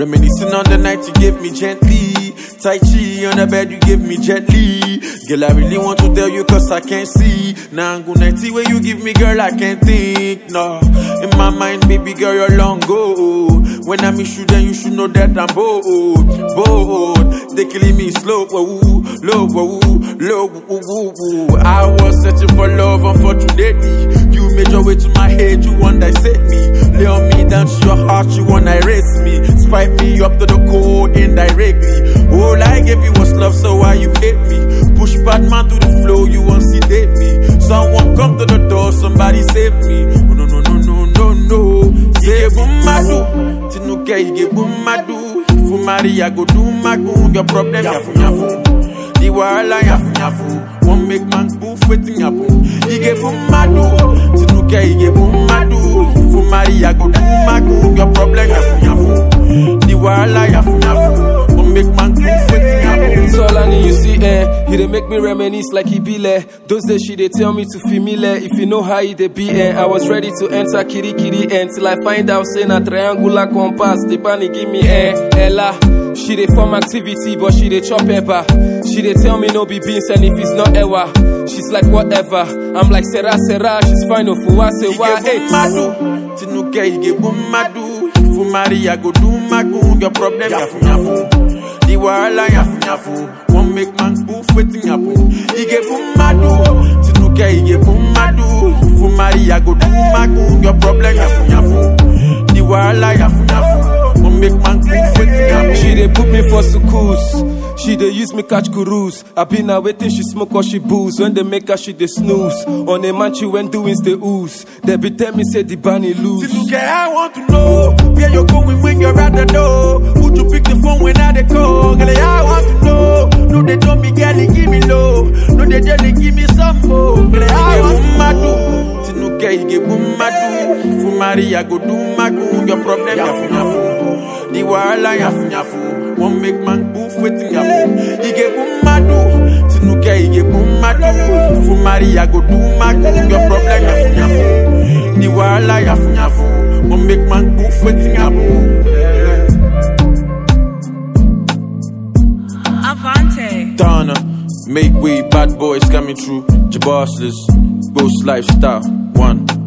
Reminiscing on the night you gave me gently. Tai Chi on the bed, you gave me gently. Girl, I really want to tell you cause I can't see. Now I'm gonna see where you give me, girl, I can't think. No, in my mind, baby girl, you're long go. When I miss you, then you should know that I'm bold. They killing me slow, low. I was searching for love, unfortunately. You made your way to my head, you want to dissect me. Lay on me down to your heart, you want to erase me. Spike me up to the core indirectly. All I gave you was love, so why you hate me? Push bad man to the floor, you want to sedate me. Someone come to the door, somebody save me. Oh, no. Say boomadu, tinuke ige boomadu. Fumari I go do magu, your problem yafu. The wahala yafu. Won't make man poof waiting yapu. Ige boomadu, tinuke ige boomadu. Fumari I go do magu, your problem yafu. The wahala yafu. Won't make man poof waiting yapu. It's all I need, you see, he dey make me reminisce like he be there. Those days she dey tell me to feel me there. If you know how he dey be, I was ready to enter kitty, till I find out say na triangular compass. The bunny give me Ella. She dey form activity, but she dey chop pepper. She dey tell me no be beans, and if it's not ever, she's like whatever. I'm like Sarah, she's fine of who say why. Madu, tinuke ige boomadu. Fumari I go do magu, your problem yafu. The wahala yafu. Won't make man poof waiting yapu. Ige boomadu, tinuke ige boomadu. Fumari I go do magu, your problem yafu. The wahala yafu. Won't make man poof waiting yapu. She dey put me for sukus. She dey use me catch cruise. I been now waiting, she smoke or she booze. When they make her, she dey snooze. On a man, she went doing the ooze. They be tell me, say the bunny lose. Tinuke, I want to know where you're going when you're at the door. Would you pick the phone when I call? Girl, I want to know. No, they told me, girl, give me low. No, they jelly, give me some more. Girl, I want to madu. Tinuke, ige boomadu. Fumari, I go do magu. Your problem, yafu. The wahala yafu. Won't make man poof waiting yapu. Ige boomadu. Tinuke, ige boomadu. Fumari, I go do magu. Your problem, yafu. The wahala yafu. Won't make man poof waiting yapu. Avante. Donna, make way, bad boys coming through. Jabossless, Ghost Lifestyle, 1.